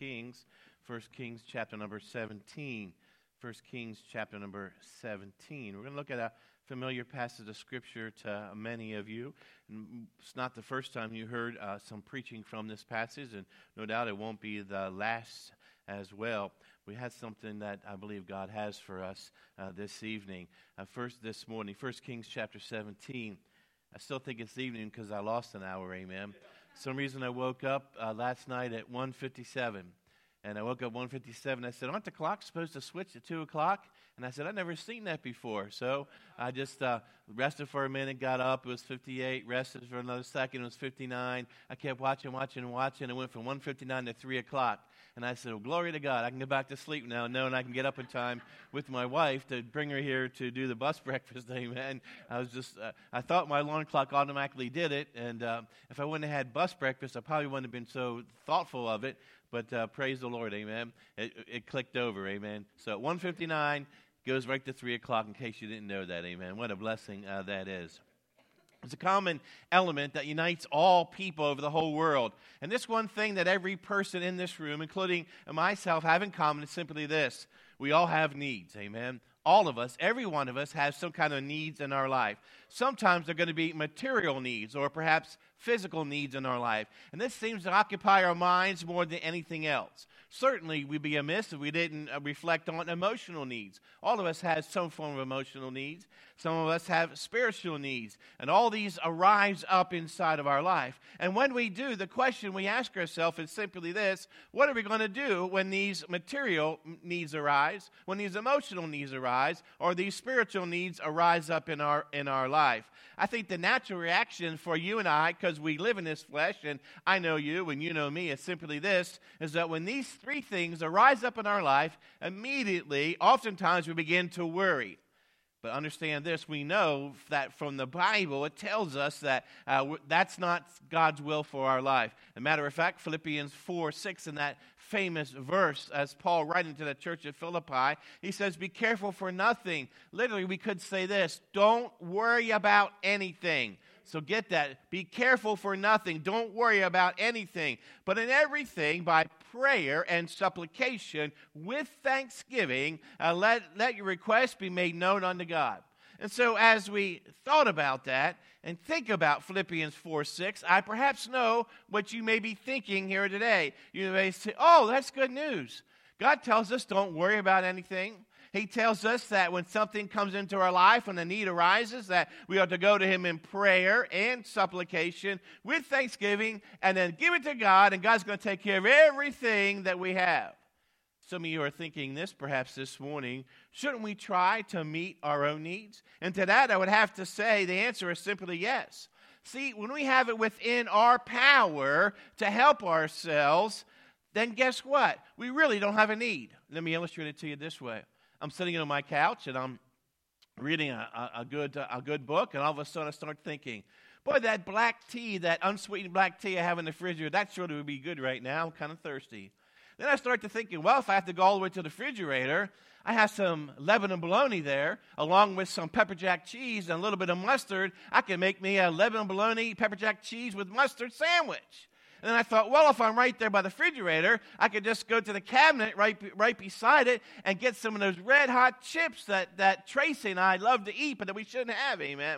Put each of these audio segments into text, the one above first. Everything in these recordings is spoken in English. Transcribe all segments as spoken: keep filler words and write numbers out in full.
Kings. First Kings chapter number seventeen. First Kings chapter number seventeen. We're going to look at a familiar passage of Scripture to many of you. And it's not the first time you heard uh, some preaching from this passage, and no doubt it won't be the last as well. We had something that I believe God has for us uh, this evening. Uh, first this morning, First Kings chapter seventeen. I still think it's evening because I lost an hour, amen. Some reason I woke up uh, last night at one fifty-seven. And I woke up one fifty-seven. I said, aren't the clocks supposed to switch to two o'clock? And I said, I've never seen that before. So I just uh, rested for a minute, got up. It was fifty-eight. Rested for another second. It was fifty-nine. I kept watching, watching, watching. It went from one fifty-nine to three o'clock. And I said, well, glory to God. I can go back to sleep now, knowing I can get up in time with my wife to bring her here to do the bus breakfast. Amen. I was just, uh, I thought my alarm clock automatically did it. And uh, if I wouldn't have had bus breakfast, I probably wouldn't have been so thoughtful of it. But uh, praise the Lord, amen. It, it clicked over, amen. So at one fifty-nine, goes right to three o'clock in case you didn't know that, amen. What a blessing uh, that is. It's a common element that unites all people over the whole world. And this one thing that every person in this room, including myself, have in common is simply this. We all have needs, amen. All of us, every one of us has some kind of needs in our life. Sometimes they're going to be material needs or perhaps physical needs in our life. And this seems to occupy our minds more than anything else. Certainly, we'd be amiss if we didn't uh, reflect on emotional needs. All of us have some form of emotional needs. Some of us have spiritual needs. And all these arise up inside of our life. And when we do, the question we ask ourselves is simply this: what are we going to do when these material needs arise, when these emotional needs arise, or these spiritual needs arise up in our in our life? I think the natural reaction for you and I, because we live in this flesh, and I know you and you know me, is simply this, is that when these three things arise up in our life, immediately, oftentimes we begin to worry. But understand this, we know that from the Bible, it tells us that uh, that's not God's will for our life. As a matter of fact, Philippians four six, in that famous verse, as Paul writing to the church at Philippi, he says, be careful for nothing. Literally, we could say this: don't worry about anything. So get that. Be careful for nothing. Don't worry about anything. But in everything, by prayer and supplication, with thanksgiving, uh, let, let your requests be made known unto God. And so as we thought about that and think about Philippians four six, I perhaps know what you may be thinking here today. You may say, oh, that's good news. God tells us don't worry about anything. He tells us that when something comes into our life, when a need arises, that we are to go to Him in prayer and supplication with thanksgiving and then give it to God, and God's going to take care of everything that we have. Some of you are thinking this perhaps this morning: shouldn't we try to meet our own needs? And to that I would have to say the answer is simply yes. See, when we have it within our power to help ourselves, then guess what? We really don't have a need. Let me illustrate it to you this way. I'm sitting on my couch and I'm reading a, a, a good a good book, and all of a sudden I start thinking, boy, that black tea, that unsweetened black tea I have in the refrigerator, that sure would be good right now. I'm kind of thirsty. Then I start to thinking, well, if I have to go all the way to the refrigerator, I have some Lebanon bologna there, along with some pepper jack cheese and a little bit of mustard. I can make me a Lebanon bologna pepper jack cheese with mustard sandwich. And then I thought, well, if I'm right there by the refrigerator, I could just go to the cabinet right right beside it and get some of those red-hot chips that, that Tracy and I love to eat, but that we shouldn't have, amen?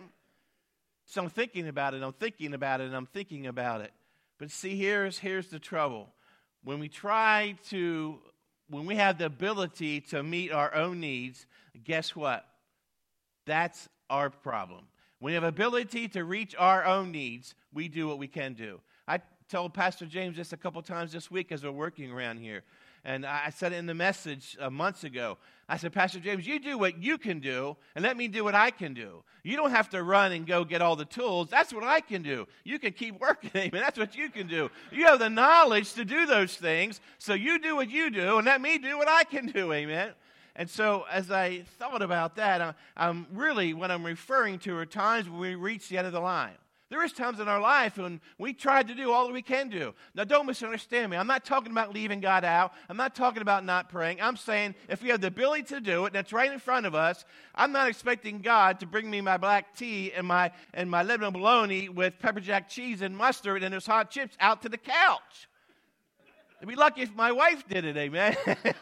So I'm thinking about it, I'm thinking about it, and I'm thinking about it. But see, here's, here's the trouble. When we try to, when we have the ability to meet our own needs, guess what? That's our problem. When we have ability to reach our own needs, we do what we can do. I told Pastor James this a couple times this week as we're working around here. And I said it in the message uh, months ago. I said, Pastor James, you do what you can do, and let me do what I can do. You don't have to run and go get all the tools. That's what I can do. You can keep working, amen. That's what you can do. You have the knowledge to do those things, so you do what you do, and let me do what I can do, amen. And so as I thought about that, I, I'm really, what I'm referring to are times when we reach the end of the line. There is times in our life when we tried to do all that we can do. Now, don't misunderstand me. I'm not talking about leaving God out. I'm not talking about not praying. I'm saying if we have the ability to do it, and it's right in front of us, I'm not expecting God to bring me my black tea and my and my Lebanon bologna with pepper jack cheese and mustard and those hot chips out to the couch. I'd be lucky if my wife did it, amen.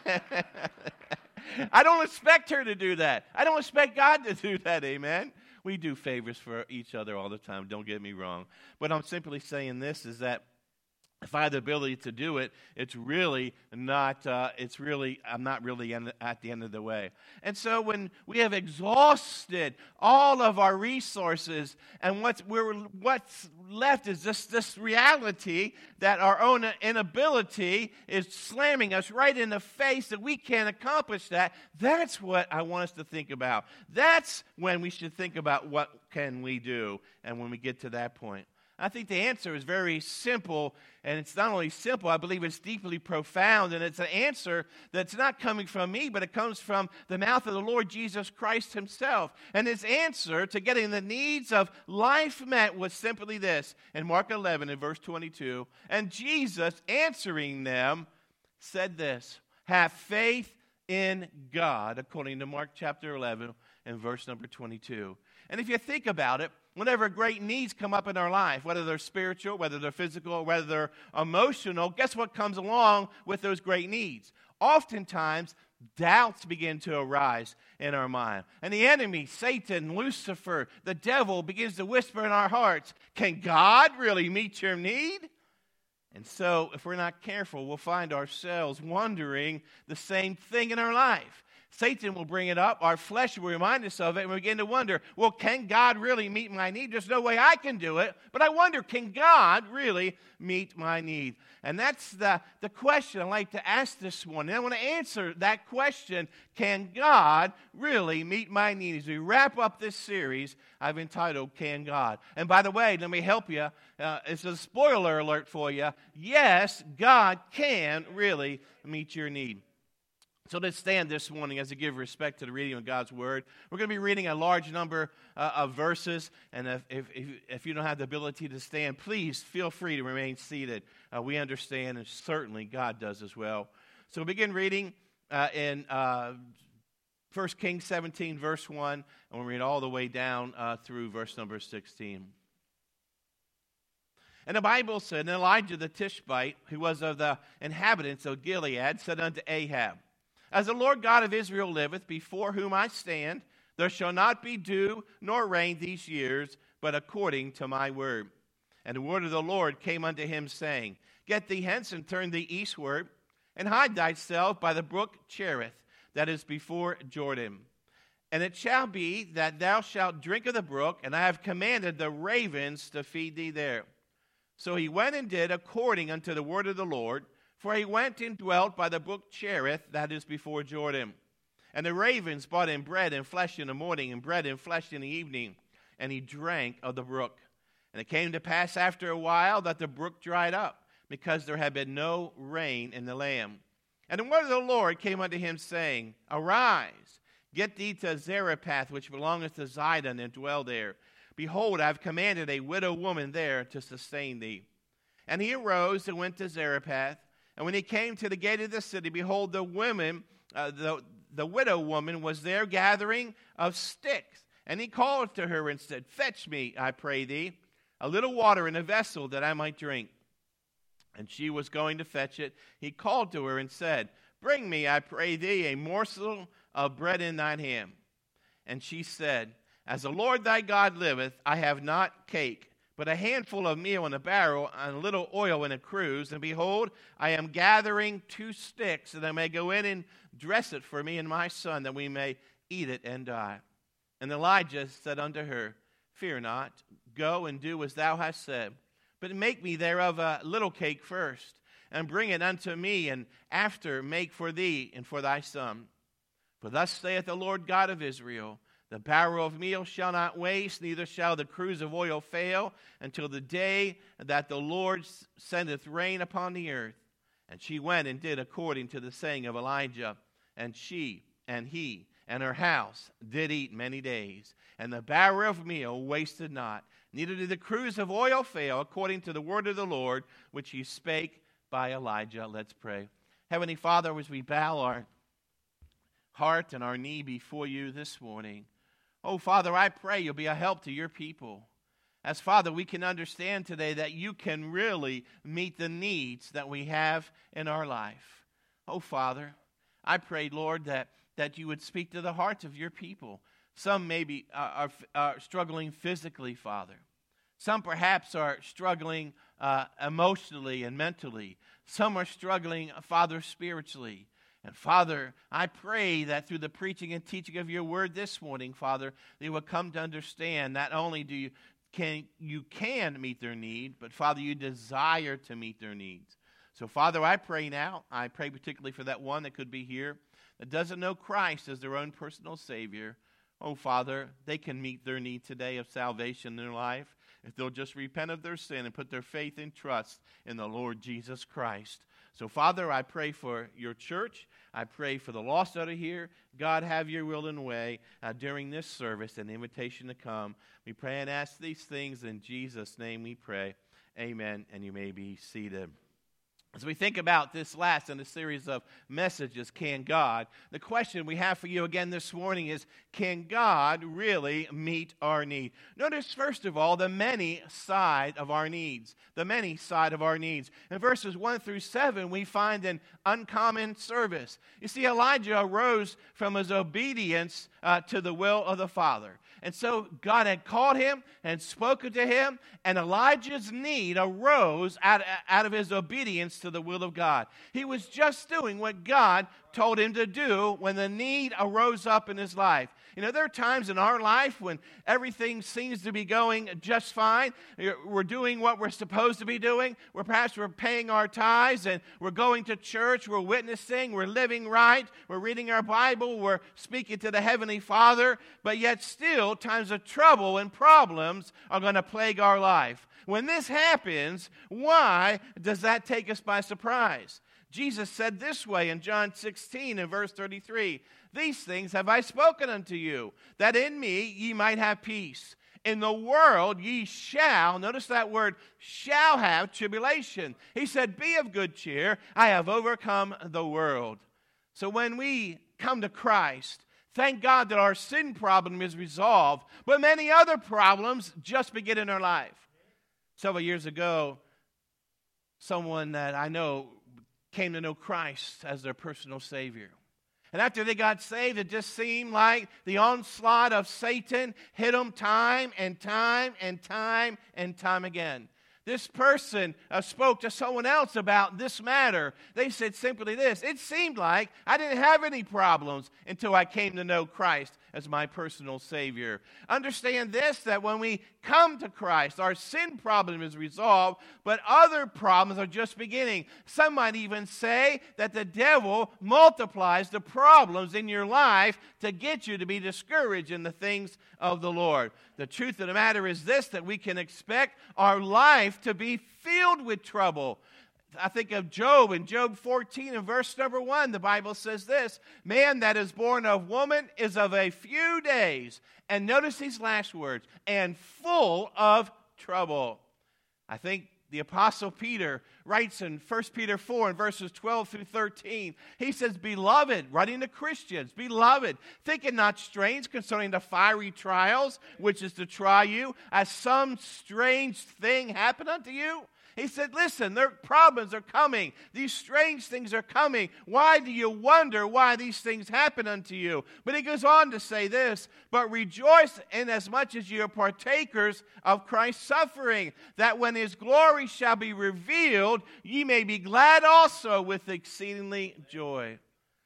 I don't expect her to do that. I don't expect God to do that, amen. We do favors for each other all the time, don't get me wrong. But I'm simply saying this is that if I have the ability to do it, it's really not, uh, it's really, I'm not really en- at the end of the way. And so when we have exhausted all of our resources and what's, we're, what's left is just this reality that our own inability is slamming us right in the face that we can't accomplish that, that's what I want us to think about. That's when we should think about what can we do, and when we get to that point. I think the answer is very simple, and it's not only simple, I believe it's deeply profound, and it's an answer that's not coming from me, but it comes from the mouth of the Lord Jesus Christ himself. And his answer to getting the needs of life met was simply this, in Mark eleven, in verse twenty-two, and Jesus, answering them, said this, have faith in God, according to Mark chapter eleven, and verse number twenty-two. And if you think about it, whenever great needs come up in our life, whether they're spiritual, whether they're physical, whether they're emotional, guess what comes along with those great needs? Oftentimes, doubts begin to arise in our mind. And the enemy, Satan, Lucifer, the devil, begins to whisper in our hearts, can God really meet your need? And so, if we're not careful, we'll find ourselves wondering the same thing in our life. Satan will bring it up. Our flesh will remind us of it, and we begin to wonder, well, can God really meet my need? There's no way I can do it, but I wonder, can God really meet my need? And that's the, the question I'd like to ask this morning. I want to answer that question, can God really meet my need? As we wrap up this series, I've entitled, Can God? And by the way, let me help you. Uh, it's a spoiler alert for you. Yes, God can really meet your need. So let's stand this morning as I give respect to the reading of God's Word. We're going to be reading a large number uh, of verses, and if, if, if, if you don't have the ability to stand, please feel free to remain seated. Uh, we understand, and certainly God does as well. So we'll begin reading uh, in uh, First Kings seventeen, verse one, and we'll read all the way down uh, through verse number sixteen. And the Bible said, and Elijah the Tishbite, who was of the inhabitants of Gilead, said unto Ahab, as the Lord God of Israel liveth, before whom I stand, there shall not be dew nor rain these years, but according to my word. And the word of the Lord came unto him, saying, get thee hence and turn thee eastward, and hide thyself by the brook Cherith, that is before Jordan. And it shall be that thou shalt drink of the brook, and I have commanded the ravens to feed thee there. So he went and did according unto the word of the Lord, for he went and dwelt by the brook Cherith, that is before Jordan. And the ravens brought him bread and flesh in the morning, and bread and flesh in the evening, and he drank of the brook. And it came to pass after a while that the brook dried up, because there had been no rain in the land. And the word of the Lord came unto him, saying, arise, get thee to Zarephath, which belongeth to Zidon, and dwell there. Behold, I have commanded a widow woman there to sustain thee. And he arose and went to Zarephath. And when he came to the gate of the city, behold, the women, uh, the, the widow woman was there gathering of sticks. And he called to her and said, fetch me, I pray thee, a little water in a vessel that I might drink. And she was going to fetch it. He called to her and said, bring me, I pray thee, a morsel of bread in thine hand. And she said, as the Lord thy God liveth, I have not cake, but a handful of meal in a barrel, and a little oil in a cruse. And behold, I am gathering two sticks, that I may go in and dress it for me and my son, that we may eat it and die. And Elijah said unto her, fear not, go and do as thou hast said, but make me thereof a little cake first, and bring it unto me, and after make for thee and for thy son. For thus saith the Lord God of Israel, the barrel of meal shall not waste, neither shall the cruse of oil fail, until the day that the Lord sendeth rain upon the earth. And she went and did according to the saying of Elijah. And she and he and her house did eat many days. And the barrel of meal wasted not, neither did the cruse of oil fail, according to the word of the Lord, which he spake by Elijah. Let's pray. Heavenly Father, as we bow our heart and our knee before you this morning, oh, Father, I pray you'll be a help to your people. As Father, we can understand today that you can really meet the needs that we have in our life. Oh, Father, I pray, Lord, that, that you would speak to the hearts of your people. Some maybe are, are, are struggling physically, Father. Some perhaps are struggling uh, emotionally and mentally. Some are struggling, Father, spiritually. And Father, I pray that through the preaching and teaching of your word this morning, Father, they will come to understand not only do you can you can meet their need, but Father, you desire to meet their needs. So Father, I pray now, I pray particularly for that one that could be here that doesn't know Christ as their own personal Savior. Oh Father, they can meet their need today of salvation in their life if they'll just repent of their sin and put their faith and trust in the Lord Jesus Christ. So Father, I pray for your church. I pray for the lost that are here. God, have your will and way uh, during this service and the invitation to come. We pray and ask these things in Jesus' name we pray. Amen. And you may be seated. As we think about this last in a series of messages, Can God? The question we have for you again this morning is, can God really meet our need? Notice, first of all, the many side of our needs. The many side of our needs. In verses one through seven, we find an uncommon service. You see, Elijah arose from his obedience uh, to the will of the Father. And so God had called him and spoken to him, and Elijah's need arose out, out of his obedience to the will of God. He was just doing what God told him to do when the need arose up in his life. You know, there are times in our life when everything seems to be going just fine. We're doing what we're supposed to be doing. We're perhaps we're paying our tithes and we're going to church. We're witnessing. We're living right. We're reading our Bible. We're speaking to the Heavenly Father. But yet still, times of trouble and problems are going to plague our life. When this happens, why does that take us by surprise? Jesus said this way in John sixteen and verse thirty-three, "These things have I spoken unto you, that in me ye might have peace. In the world ye shall," notice that word, shall have tribulation. He said, "Be of good cheer, I have overcome the world." So when we come to Christ, thank God that our sin problem is resolved, but many other problems just begin in our life. Several years ago, someone that I know came to know Christ as their personal Savior. And after they got saved, it just seemed like the onslaught of Satan hit them time and time and time and time again. This person uh, spoke to someone else about this matter. They said simply this: it seemed like I didn't have any problems until I came to know Christ as my personal Savior. Understand this, that when we come to Christ, our sin problem is resolved, but other problems are just beginning. Some might even say that the devil multiplies the problems in your life to get you to be discouraged in the things of the Lord. The truth of the matter is this, that we can expect our life to be filled with trouble. I think of Job in Job fourteen and verse number one. The Bible says this: "Man that is born of woman is of a few days." And notice these last words: "and full of trouble." I think the Apostle Peter writes in First Peter four and verses twelve through thirteen. He says, "Beloved," writing to Christians, "Beloved, think it not strange concerning the fiery trials, which is to try you, as some strange thing happen unto you." He said, listen, their problems are coming. These strange things are coming. Why do you wonder why these things happen unto you? But he goes on to say this: "But rejoice inasmuch as you are partakers of Christ's suffering, that when his glory shall be revealed, ye may be glad also with exceedingly joy."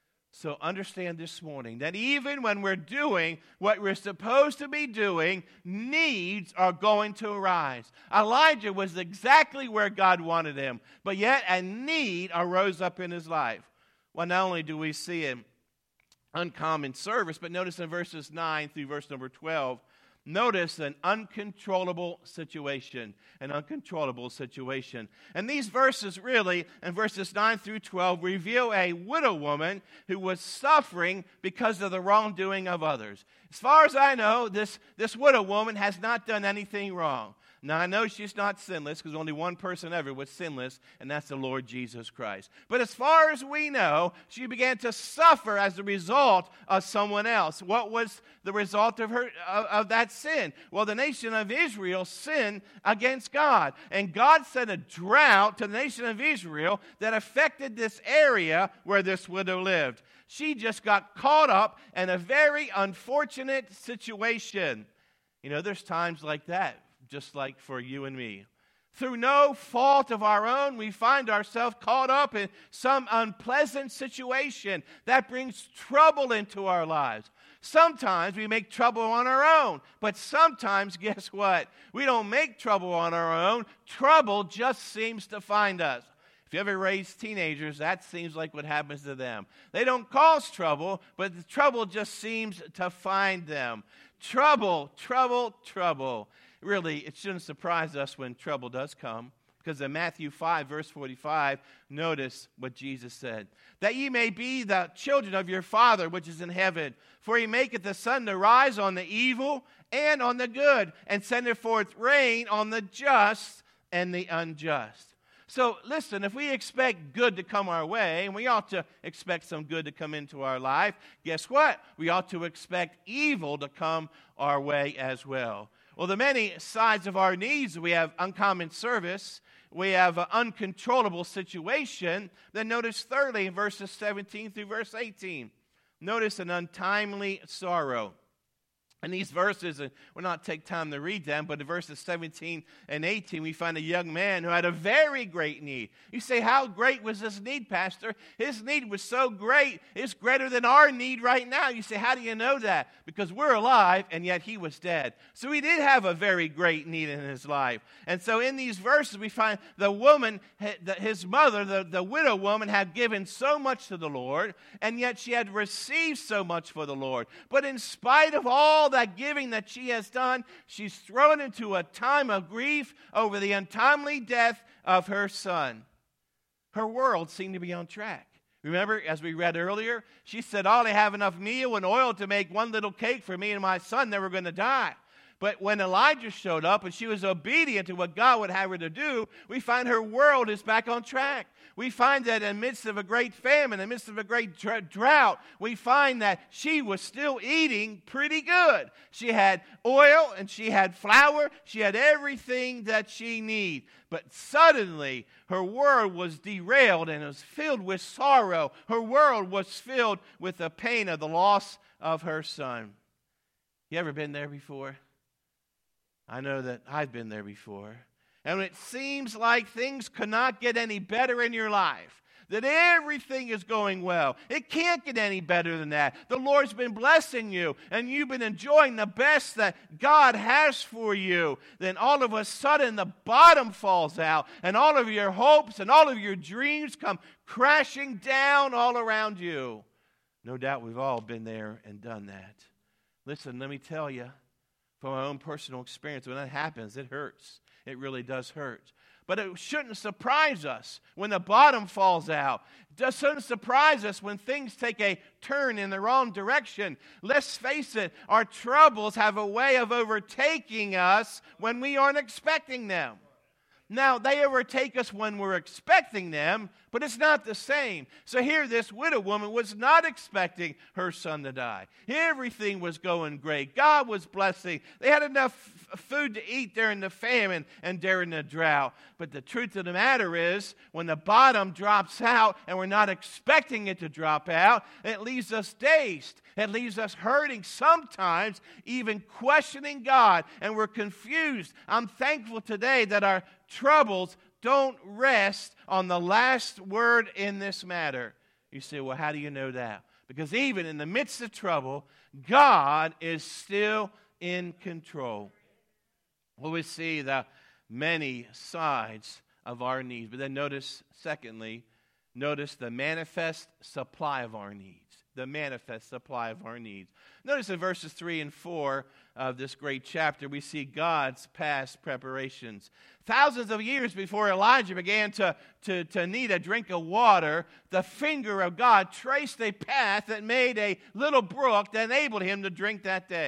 So understand this morning that even when we're doing what we're supposed to be doing, needs are going to arise. Elijah was exactly where God wanted him, but yet a need arose up in his life. Well, not only do we see an uncommon service, but notice in verses nine through verse number twelve, notice an uncontrollable situation, an uncontrollable situation. And these verses really, in verses nine through twelve, reveal a widow woman who was suffering because of the wrongdoing of others. As far as I know, this, this widow woman has not done anything wrong. Now, I know she's not sinless because only one person ever was sinless, and that's the Lord Jesus Christ. But as far as we know, she began to suffer as a result of someone else. What was the result of her of, of that sin? Well, the nation of Israel sinned against God, and God sent a drought to the nation of Israel that affected this area where this widow lived. She just got caught up in a very unfortunate situation. You know, there's times like that, just like for you and me. Through no fault of our own, we find ourselves caught up in some unpleasant situation that brings trouble into our lives. Sometimes we make trouble on our own, but sometimes, guess what? We don't make trouble on our own. Trouble just seems to find us. If you ever raise teenagers, that seems like what happens to them. They don't cause trouble, but the trouble just seems to find them. Trouble, trouble, trouble. Really, it shouldn't surprise us when trouble does come, because in Matthew five, verse forty-five, notice what Jesus said. That ye may be the children of your Father which is in heaven, for he maketh the sun to rise on the evil and on the good, and sendeth forth rain on the just and the unjust. So listen, if we expect good to come our way, and we ought to expect some good to come into our life, guess what? We ought to expect evil to come our way as well. Well, the many sides of our needs, we have uncommon service, we have an uncontrollable situation. Then notice thirdly in verses seventeen through verse eighteen, notice an untimely sorrow. In these verses, and we'll not take time to read them, but in verses seventeen and eighteen, we find a young man who had a very great need. You say, how great was this need, Pastor? His need was so great, it's greater than our need right now. You say, how do you know that? Because we're alive, and yet he was dead. So he did have a very great need in his life. And so in these verses, we find the woman, his mother, the, the widow woman, had given so much to the Lord, and yet she had received so much for the Lord. But in spite of all that giving that she has done, she's thrown into a time of grief over the untimely death of her son. Her world seemed to be on track. Remember, as we read earlier, she said, I only have enough meal and oil to make one little cake for me and my son that were going to die. But when Elijah showed up and she was obedient to what God would have her to do, we find her world is back on track. We find that in the midst of a great famine, in the midst of a great drought, we find that she was still eating pretty good. She had oil and she had flour. She had everything that she needed. But suddenly, her world was derailed and it was filled with sorrow. Her world was filled with the pain of the loss of her son. You ever been there before? I know that I've been there before. And it seems like things cannot get any better in your life, that everything is going well. It can't get any better than that. The Lord's been blessing you, and you've been enjoying the best that God has for you. Then all of a sudden, the bottom falls out, and all of your hopes and all of your dreams come crashing down all around you. No doubt we've all been there and done that. Listen, let me tell you, from my own personal experience, when that happens, it hurts. It really does hurt. But it shouldn't surprise us when the bottom falls out. It shouldn't surprise us when things take a turn in the wrong direction. Let's face it, our troubles have a way of overtaking us when we aren't expecting them. Now, they overtake us when we're expecting them, but it's not the same. So here, this widow woman was not expecting her son to die. Everything was going great. God was blessing. They had enough f- food to eat during the famine and during the drought. But the truth of the matter is, when the bottom drops out and we're not expecting it to drop out, it leaves us dazed. It leaves us hurting, sometimes even questioning God, and we're confused. I'm thankful today that our troubles don't rest on the last word in this matter. You say, well, how do you know that? Because even in the midst of trouble, God is still in control. Well, we see the many sides of our needs. But then notice, secondly, notice the manifest supply of our needs. The manifest supply of our needs. Notice in verses three and four of this great chapter, we see God's past preparations. Thousands of years before Elijah began to, to, to need a drink of water, the finger of God traced a path that made a little brook that enabled him to drink that day.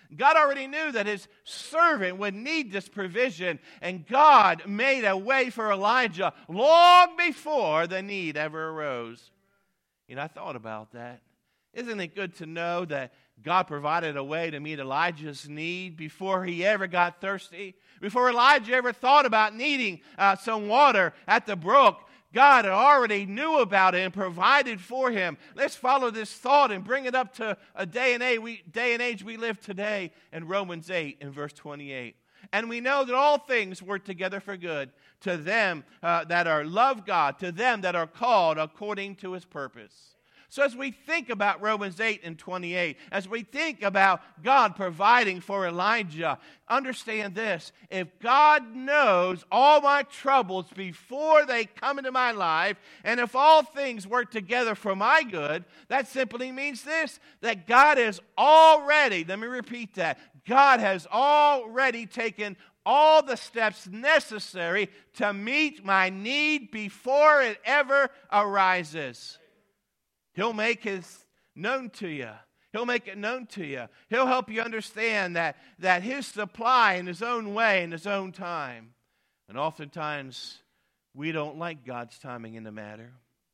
God already knew that his servant would need this provision, and God made a way for Elijah long before the need ever arose. You know, I thought about that. Isn't it good to know that God provided a way to meet Elijah's need before he ever got thirsty? Before Elijah ever thought about needing uh, some water at the brook, God already knew about it and provided for him. Let's follow this thought and bring it up to a day and age we, day and age we live today in Romans eight in verse twenty-eight. And we know that all things work together for good to them uh, that are love God, to them that are called according to his purpose. So as we think about Romans eight and twenty-eight, as we think about God providing for Elijah, understand this: if God knows all my troubles before they come into my life, and if all things work together for my good, that simply means this, that God has already, let me repeat that, God has already taken all the steps necessary to meet my need before it ever arises. He'll make his known to you. He'll make it known to you. He'll help you understand that, that his supply in his own way, in his own time. And oftentimes, we don't like God's timing in the matter.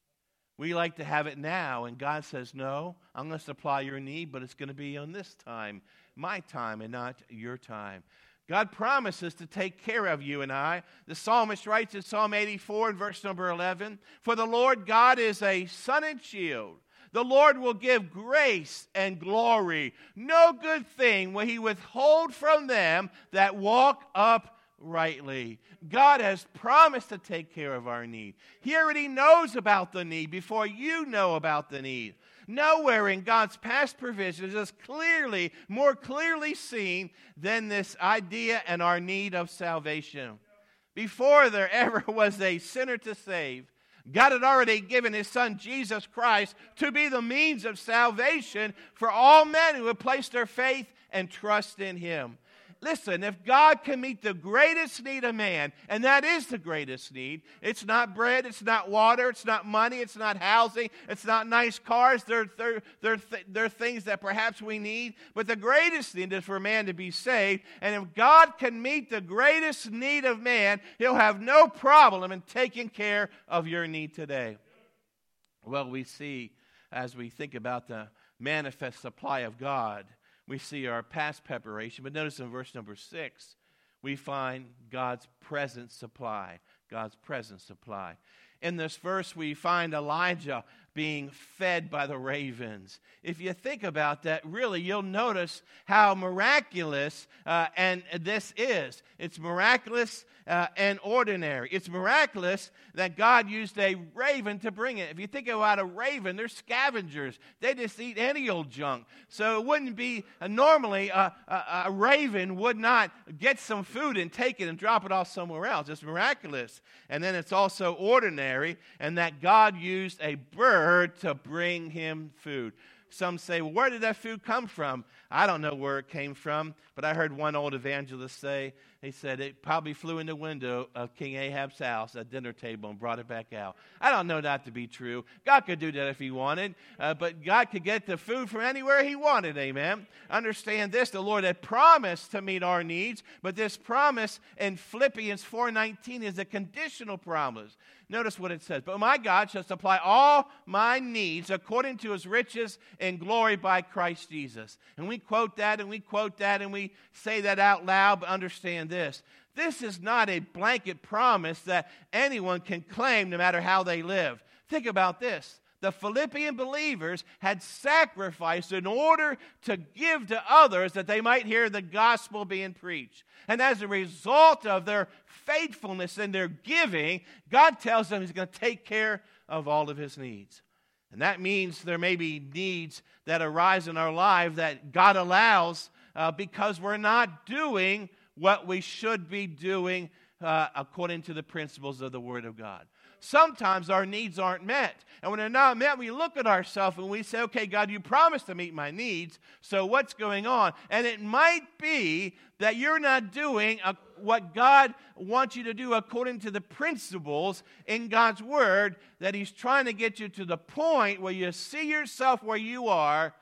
We like to have it now, and God says, no, I'm going to supply your need, but it's going to be on this time, my time, and not your time. God promises to take care of you and I. The psalmist writes in Psalm eighty-four in verse number eleven, "For the Lord God is a sun and shield. The Lord will give grace and glory. No good thing will he withhold from them that walk uprightly." God has promised to take care of our need. He already knows about the need before you know about the need. Nowhere in God's past provisions is clearly, more clearly seen than this idea and our need of salvation. Before there ever was a sinner to save, God had already given his son Jesus Christ to be the means of salvation for all men who have placed their faith and trust in him. Listen, if God can meet the greatest need of man, and that is the greatest need, it's not bread, it's not water, it's not money, it's not housing, it's not nice cars, they're, they're, they're, th- they're things that perhaps we need, but the greatest need is for man to be saved, and if God can meet the greatest need of man, he'll have no problem in taking care of your need today. Well, we see, as we think about the manifest supply of God, we see our past preparation, but notice in verse number six, we find God's present supply. God's present supply. In this verse, we find Elijah being fed by the ravens. If you think about that, really, you'll notice how miraculous uh, and this is. It's miraculous uh, and ordinary. It's miraculous that God used a raven to bring it. If you think about a raven, they're scavengers. They just eat any old junk. So it wouldn't be, uh, normally, uh, a, a raven would not get some food and take it and drop it off somewhere else. It's miraculous. And then it's also ordinary, and that God used a bird to bring him food. Some say, well, where did that food come from? I don't know where it came from, but I heard one old evangelist say, he said it probably flew in the window of King Ahab's house at dinner table and brought it back out. I don't know that to be true. God could do that if he wanted, uh, but God could get the food from anywhere he wanted, amen? Understand this, the Lord had promised to meet our needs, but this promise in Philippians four nineteen is a conditional promise. Notice what it says, "But my God shall supply all my needs according to his riches in glory by Christ Jesus." And we quote that and we quote that and we say that out loud, but understand this. This is not a blanket promise that anyone can claim no matter how they live. Think about this. The Philippian believers had sacrificed in order to give to others that they might hear the gospel being preached. And as a result of their faithfulness in their giving, God tells them he's going to take care of all of his needs. And that means there may be needs that arise in our life that God allows uh, because we're not doing what we should be doing uh, according to the principles of the Word of God. Sometimes our needs aren't met. And when they're not met, we look at ourselves and we say, okay, God, you promised to meet my needs, so what's going on? And it might be that you're not doing a, what God wants you to do according to the principles in God's Word, that he's trying to get you to the point where you see yourself where you are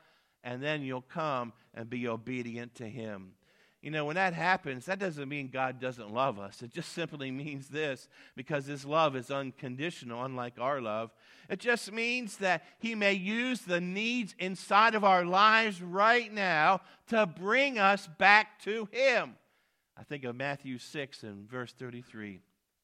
and then you'll come and be obedient to him. You know, when that happens, that doesn't mean God doesn't love us. It just simply means this, because his love is unconditional, unlike our love. It just means that he may use the needs inside of our lives right now to bring us back to him. I think of Matthew six and verse thirty-three.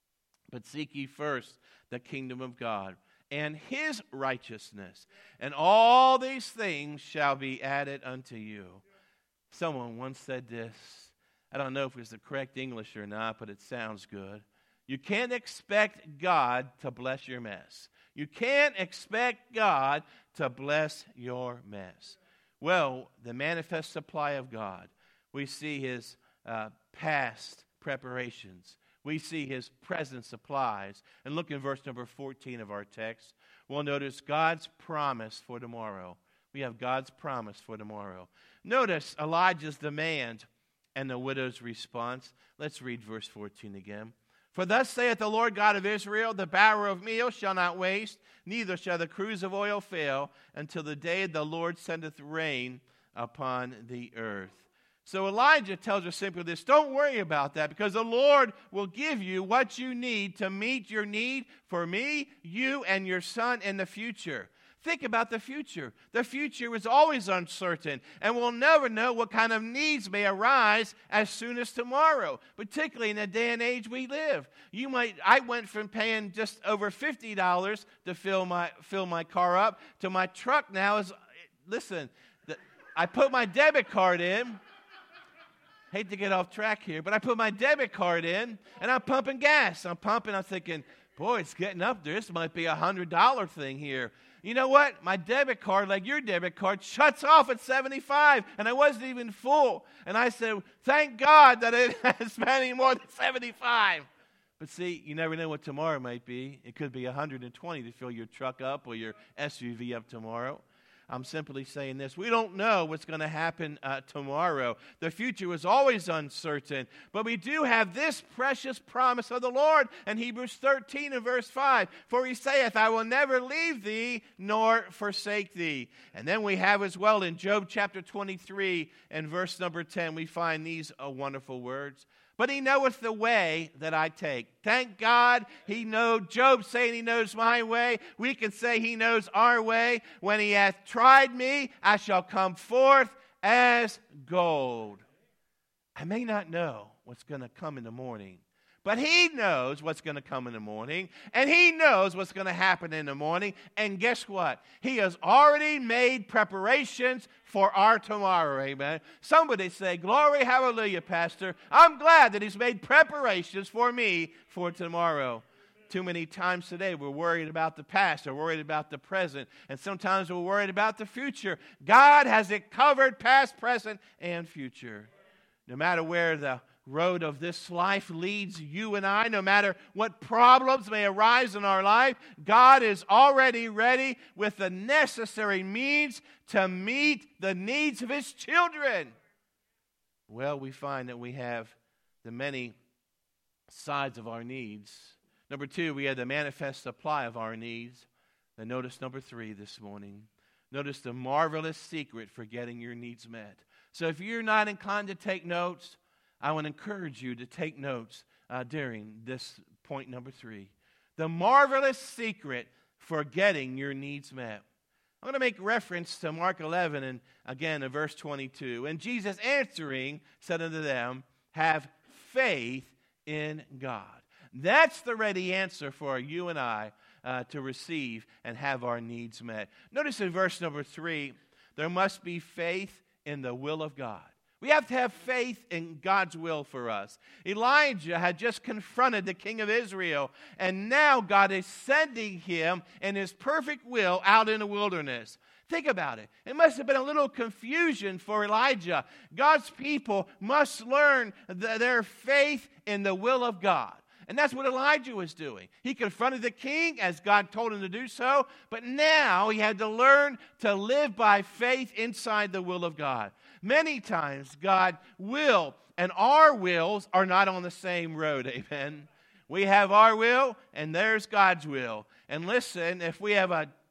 But seek ye first the kingdom of God and his righteousness, and all these things shall be added unto you. Someone once said this. I don't know if it's the correct English or not, but it sounds good. You can't expect God to bless your mess. You can't expect God to bless your mess. Well, the manifest supply of God, we see his uh, past preparations. We see his present supplies. And look in verse number fourteen of our text. We'll notice God's promise for tomorrow. We have God's promise for tomorrow. Notice Elijah's demand and the widow's response. Let's read verse fourteen again. For thus saith the Lord God of Israel, the barrel of meal shall not waste, neither shall the cruse of oil fail, until the day the Lord sendeth rain upon the earth. So Elijah tells us simply this: don't worry about that, because the Lord will give you what you need to meet your need for me, you, and your son in the future. Think about the future. The future is always uncertain, and we'll never know what kind of needs may arise as soon as tomorrow, particularly in the day and age we live. You might. I went from paying just over fifty dollars to fill my fill my car up to my truck now is, listen, the, I put my debit card in. Hate to get off track here, but I put my debit card in, and I'm pumping gas. I'm pumping, I'm thinking, boy, it's getting up there. This might be a one hundred dollars thing here. You know what? My debit card, like your debit card, shuts off at seventy-five, and I wasn't even full. And I said, thank God that it has spent any more than seventy-five. But see, you never know what tomorrow might be. It could be one hundred twenty to fill your truck up or your S U V up tomorrow. I'm simply saying this. We don't know what's going to happen uh, tomorrow. The future is always uncertain. But we do have this precious promise of the Lord in Hebrews thirteen and verse five. For he saith, I will never leave thee nor forsake thee. And then we have as well in Job chapter twenty-three and verse number ten, we find these uh, wonderful words. But he knoweth the way that I take. Thank God he knows. Job saying he knows my way. We can say he knows our way. When he hath tried me, I shall come forth as gold. I may not know what's going to come in the morning, but he knows what's going to come in the morning, and he knows what's going to happen in the morning. And guess what? He has already made preparations for our tomorrow, amen. Somebody say, glory, hallelujah, Pastor. I'm glad that he's made preparations for me for tomorrow. Too many times today we're worried about the past or worried about the present, and sometimes we're worried about the future. God has it covered, past, present, and future. No matter where the road of this life leads you and I, no matter what problems may arise in our life, God is already ready with the necessary means to meet the needs of his children. Well, we find that we have the many sides of our needs. Number two, we have the manifest supply of our needs. And notice number three this morning. Notice the marvelous secret for getting your needs met. So if you're not inclined to take notes, I want to encourage you to take notes uh, during this point number three. The marvelous secret for getting your needs met. I'm going to make reference to Mark eleven and again in verse twenty-two. And Jesus answering said unto them, have faith in God. That's the ready answer for you and I uh, to receive and have our needs met. Notice in verse number three, there must be faith in the will of God. We have to have faith in God's will for us. Elijah had just confronted the king of Israel, and now God is sending him in his perfect will out in the wilderness. Think about it. It must have been a little confusion for Elijah. God's people must learn the, their faith in the will of God. And that's what Elijah was doing. He confronted the king as God told him to do so, but now he had to learn to live by faith inside the will of God. Many times God will and our wills are not on the same road, amen? We have our will and there's God's will. And listen, if we have a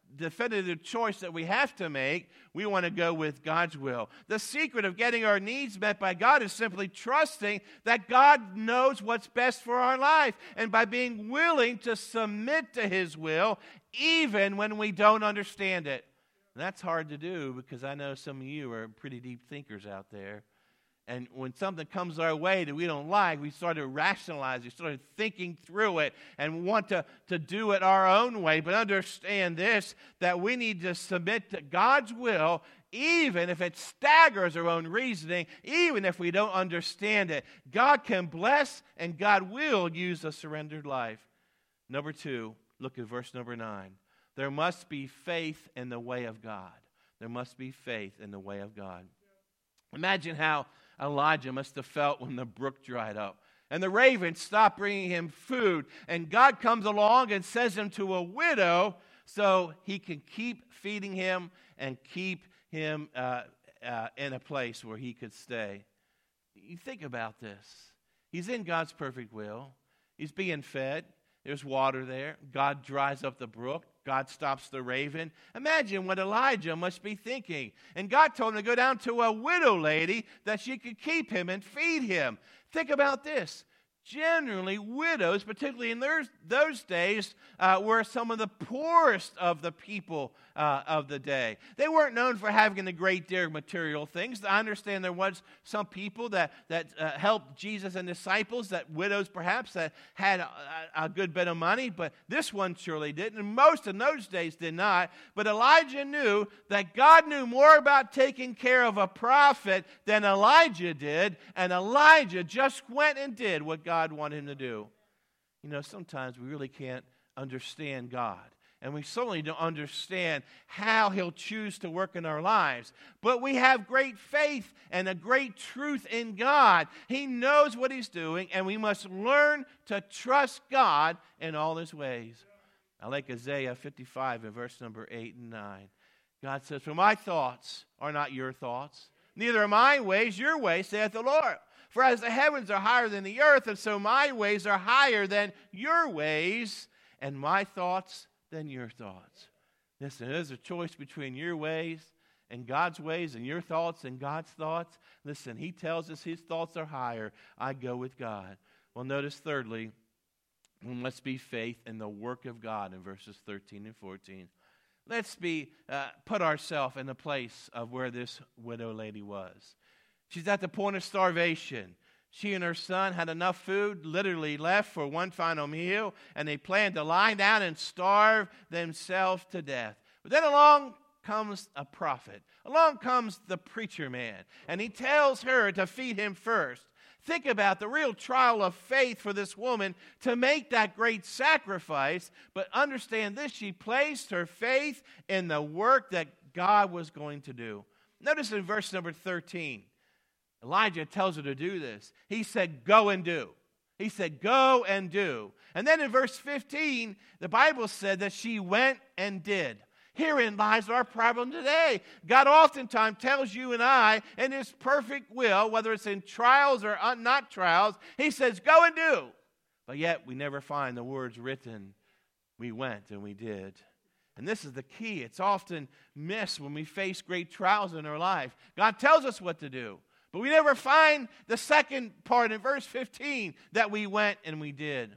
definitive choice that we have to make. We want to go with God's will. The secret of getting our needs met by God is simply trusting that God knows what's best for our life, and by being willing to submit to His will, even when we don't understand it. And that's hard to do, because I know some of you are pretty deep thinkers out there. And when something comes our way that we don't like, we start to rationalize, we start thinking through it and want to, to do it our own way. But understand this, that we need to submit to God's will, even if it staggers our own reasoning, even if we don't understand it. God can bless, and God will use a surrendered life. Number two, look at verse number nine. There must be faith in the way of God. There must be faith in the way of God. Imagine how Elijah must have felt when the brook dried up and the ravens stopped bringing him food, and God comes along and sends him to a widow so he can keep feeding him and keep him uh, uh, in a place where he could stay. You think about this. He's in God's perfect will. He's being fed. There's water there. God dries up the brook. God stops the raven. Imagine what Elijah must be thinking. And God told him to go down to a widow lady that she could keep him and feed him. Think about this. Generally, widows, particularly in those, those days, uh, were some of the poorest of the people uh, of the day. They weren't known for having a great deal of material things. I understand there was some people that, that uh, helped Jesus and disciples, that widows perhaps, that had a, a good bit of money, but this one surely didn't, and most in those days did not. But Elijah knew that God knew more about taking care of a prophet than Elijah did, and Elijah just went and did what God God wanted him to do. You know, sometimes we really can't understand God, and we certainly don't understand how He'll choose to work in our lives. But we have great faith and a great truth in God. He knows what He's doing, and we must learn to trust God in all His ways. I like Isaiah fifty-five in verse number eight and nine. God says, "For my thoughts are not your thoughts, neither are my ways your ways, saith the Lord. For as the heavens are higher than the earth, and so my ways are higher than your ways, and my thoughts than your thoughts." Listen, there's a choice between your ways and God's ways, and your thoughts and God's thoughts. Listen, He tells us His thoughts are higher. I go with God. Well, notice thirdly, there must be faith in the work of God in verses thirteen and fourteen. Let's be uh, put ourselves in the place of where this widow lady was. She's at the point of starvation. She and her son had enough food, literally left for one final meal, and they planned to lie down and starve themselves to death. But then along comes a prophet. Along comes the preacher man, and he tells her to feed him first. Think about the real trial of faith for this woman to make that great sacrifice, but understand this, she placed her faith in the work that God was going to do. Notice in verse number thirteen, Elijah tells her to do this. He said, go and do. He said, go and do. And then in verse fifteen, the Bible said that she went and did. Herein lies our problem today. God oftentimes tells you and I in His perfect will, whether it's in trials or not trials, He says, go and do. But yet we never find the words written, we went and we did. And this is the key. It's often missed when we face great trials in our life. God tells us what to do, but we never find the second part in verse fifteen that we went and we did.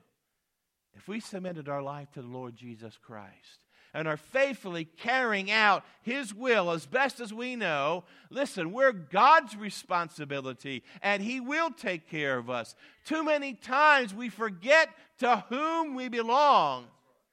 If we submitted our life to the Lord Jesus Christ and are faithfully carrying out His will as best as we know, listen, we're God's responsibility, and He will take care of us. Too many times we forget to whom we belong.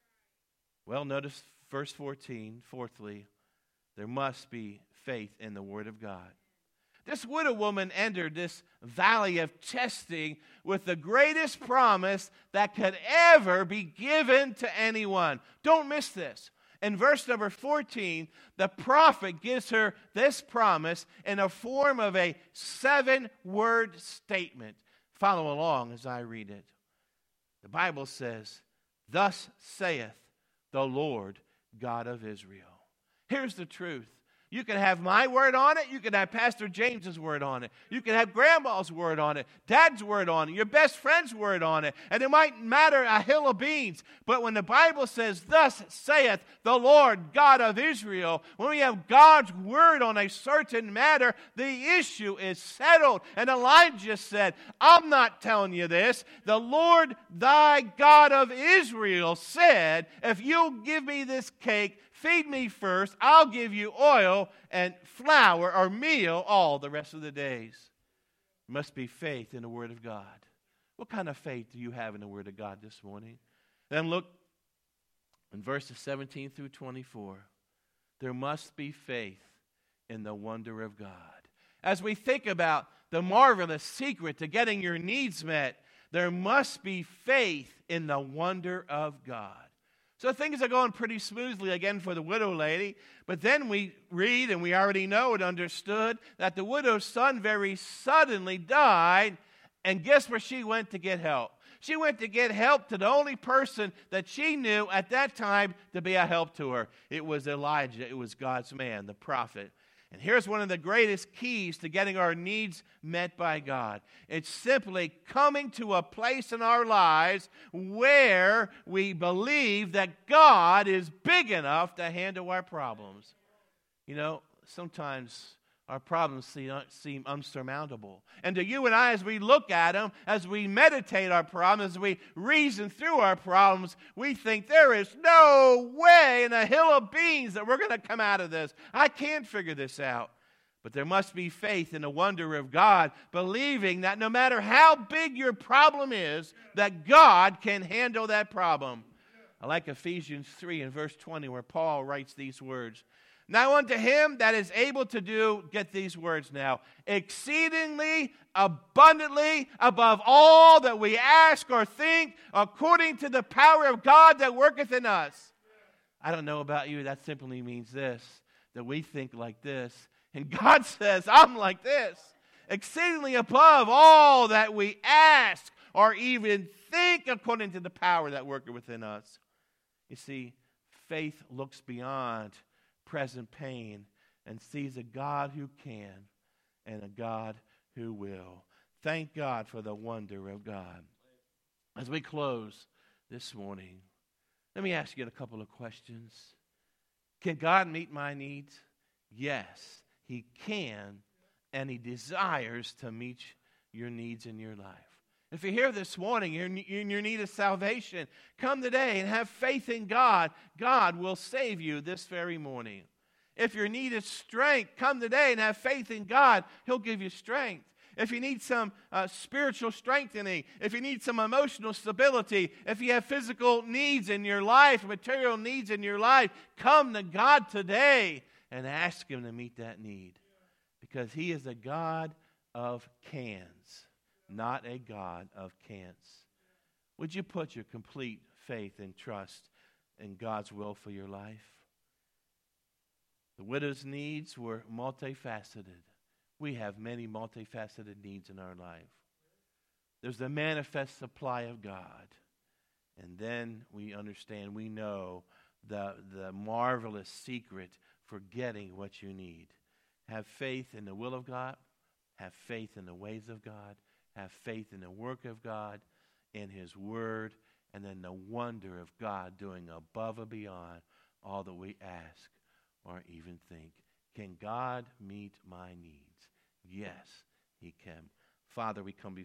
Well, notice verse fourteen, fourthly, there must be faith in the Word of God. This widow woman entered this valley of testing with the greatest promise that could ever be given to anyone. Don't miss this. In verse number fourteen, the prophet gives her this promise in a form of a seven-word statement. Follow along as I read it. The Bible says, "Thus saith the Lord God of Israel." Here's the truth. You can have my word on it. You can have Pastor James's word on it. You can have Grandma's word on it, Dad's word on it, your best friend's word on it. And it might matter a hill of beans. But when the Bible says, thus saith the Lord God of Israel, when we have God's word on a certain matter, the issue is settled. And Elijah said, I'm not telling you this. The Lord thy God of Israel said, if you'll give me this cake, feed me first, I'll give you oil and flour or meal all the rest of the days. There must be faith in the Word of God. What kind of faith do you have in the Word of God this morning? Then look in verses seventeen through twenty-four. There must be faith in the wonder of God. As we think about the marvelous secret to getting your needs met, there must be faith in the wonder of God. So things are going pretty smoothly again for the widow lady. But then we read, and we already know and understood, that the widow's son very suddenly died. And guess where she went to get help? She went to get help to the only person that she knew at that time to be a help to her. It was Elijah. It was God's man, the prophet. And here's one of the greatest keys to getting our needs met by God. It's simply coming to a place in our lives where we believe that God is big enough to handle our problems. You know, sometimes our problems seem unsurmountable. And to you and I, as we look at them, as we meditate our problems, as we reason through our problems, we think there is no way in a hill of beans that we're going to come out of this. I can't figure this out. But there must be faith in the wonder of God, believing that no matter how big your problem is, that God can handle that problem. I like Ephesians three and verse twenty, where Paul writes these words. Now unto him that is able to do, get these words now, exceedingly abundantly above all that we ask or think, according to the power of God that worketh in us. I don't know about you, that simply means this, that we think like this, and God says, I'm like this. Exceedingly above all that we ask or even think, according to the power that worketh within us. You see, faith looks beyond present pain and sees a God who can and a God who will. Thank God for the wonder of God. As we close this morning, let me ask you a couple of questions. Can God meet my needs? Yes, He can, and He desires to meet your needs in your life. If you're here this morning, you're in your need of salvation, come today and have faith in God. God will save you this very morning. If your need is strength, come today and have faith in God. He'll give you strength. If you need some uh, spiritual strengthening, if you need some emotional stability, if you have physical needs in your life, material needs in your life, come to God today and ask Him to meet that need. Because He is a God of cans, not a God of can'ts. Would you put your complete faith and trust in God's will for your life? The widow's needs were multifaceted. We have many multifaceted needs in our life. There's the manifest supply of God. And then we understand, we know the, the marvelous secret for getting what you need. Have faith in the will of God. Have faith in the ways of God. Have faith in the work of God, in His Word, and then the wonder of God doing above and beyond all that we ask or even think. Can God meet my needs? Yes, He can. Father, we come before